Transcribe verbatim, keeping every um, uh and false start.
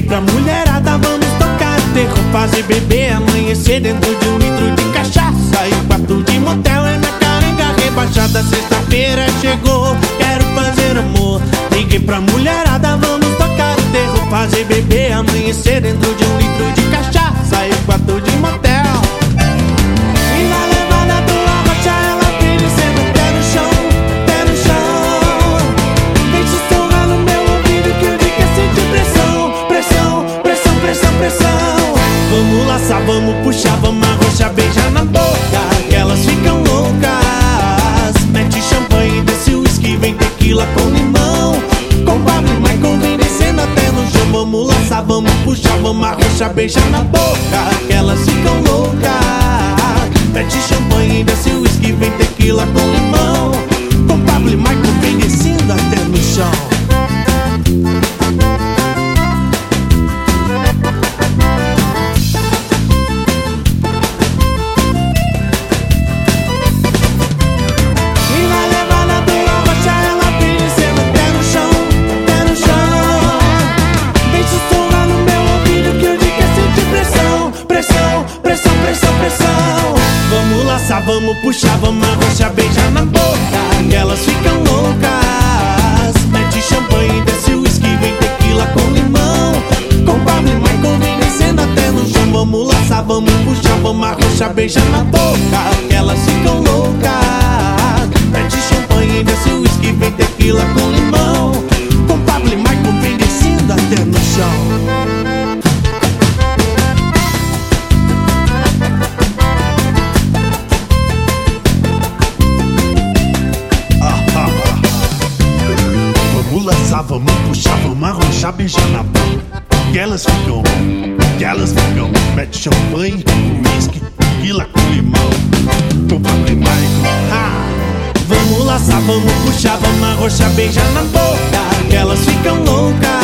Liguei pra mulherada, vamos tocar terror, fazer beber, amanhecer dentro de um litro de cachaça e quarto de motel é na carenga rebaixada. Sexta-feira chegou, quero fazer amor. Liguei pra mulherada, vamos tocar terror, fazer beber, amanhecer dentro de um litro de cachaça e quarto de motel. E na levada do arrocha ela vem descendo pé no chão, pé no chão. Vem sussurrar no meu ouvido que eu digo que sente pressão, pressão, pressão, pressão, pressão. Vamos laçar, vamos puxar, vamos arrochar, beijar na boca, que elas ficam loucas. Mete champanhe, desce uísque, vem tequila com limão, com Pablo e Michael vem descendo até no chão. Vamos laçar, vamos puxar, vamos arrochar, beijar na boca, que elas ficam loucas. Mete champanhe, desce uísque, vem tequila com limão, com Pablo e Michael vem descendo até no chão. Vamos puxar, vamos arrochar, beijar na boca, que elas ficam loucas. Mete champanhe, desce uísque, vem tequila com limão, com Pablo e Michael vem descendo até no chão. Vamos laçar, vamos puxar, vamos arrochar, beijar na boca, que elas ficam loucas. Mete champanhe, desce uísque, vem tequila com limão, com Pablo e Michael vem descendo até no chão. Vamos puxar, vamos arrochar, beijar na boca, que elas ficam, que elas ficam. Mete champanhe, uísque, tequila com limão, com Pablo e Michael. Ah! Vamos laçar, vamos puxar, vamos arrochar, beijar na boca, que elas ficam loucas.